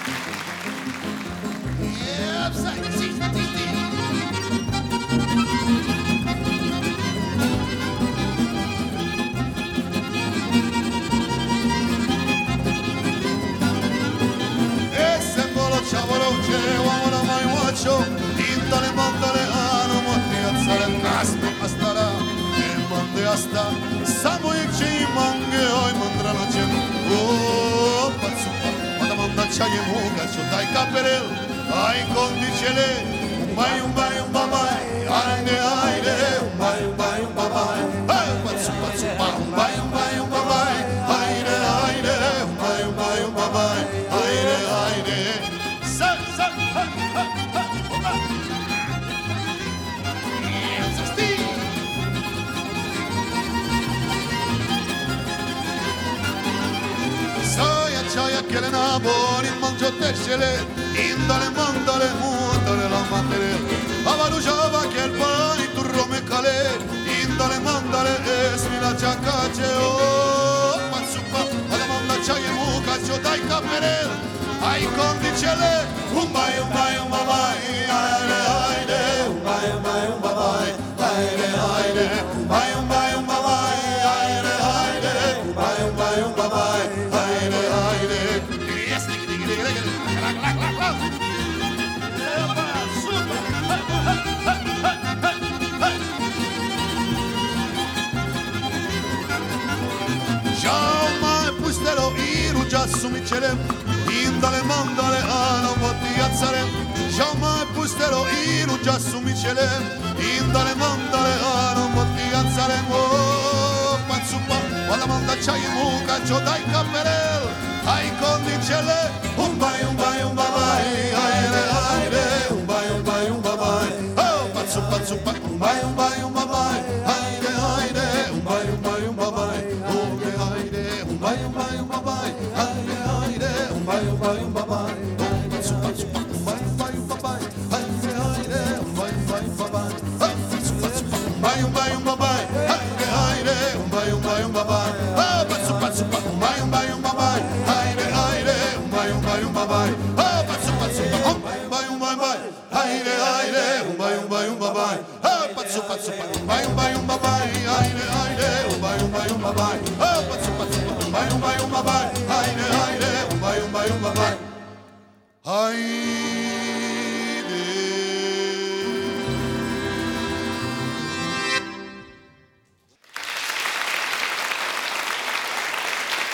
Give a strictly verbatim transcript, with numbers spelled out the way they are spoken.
Yep, side, six, sixty. Uomo mai muocio, intale mandale ano motti alzare caspo astara e mande asta samo yekçi mange oy mandrana cem o patsupa manda manda çayı muga çotay kaperel ay kondicele umbay umbay umbay ayne ayne umbay umbay umbay ay patsupa patsupa umbay umbay umbay ayne ayne umbay umbay umbay ayne ayne sa sa ha ha ha umbay Çaya gelen aboni mangio teşele indale mandale mundale la mandale avaluciava che il pani turro me cale indale mandale esmi la giacace o mazzupa alla manda çaya muca cio dai caperel ai condicele un bai un bai un bai aile aile un bai un bai un bai aile aile un bai un bai un bai aile aile un bai un bai un bai aile aile Assumicelem, indale mandale ana voti azzarem, jamais pusterò io già assumicelem, indale mandale ana voti azzarem, oh pazzupa, alla manda c'hai muca, c'ho dai caperel, ai condicele, un bai un bai un bai, aire aire, un bai un bai un bai, oh pazzupa pazzupa, un bai un bai un bai, aire aire, un bai un bai un bai, oh che aire, un bai un bai un bai. Vai um vai um babai, patsu patsu um vai um vai um babai, aire aire um vai um vai um babai, patsu patsu um vai um vai um babai, aire aire um vai um vai um babai, patsu patsu um vai um vai um babai, aire aire um vai um vai um babai, patsu patsu um vai um vai um babai, aire aire um vai um vai um babai, patsu patsu um vai um vai um babai, aire aire um vai um vai um babai, patsu patsu um vai um vai um babai, aire aire um vai um vai um babai. Ai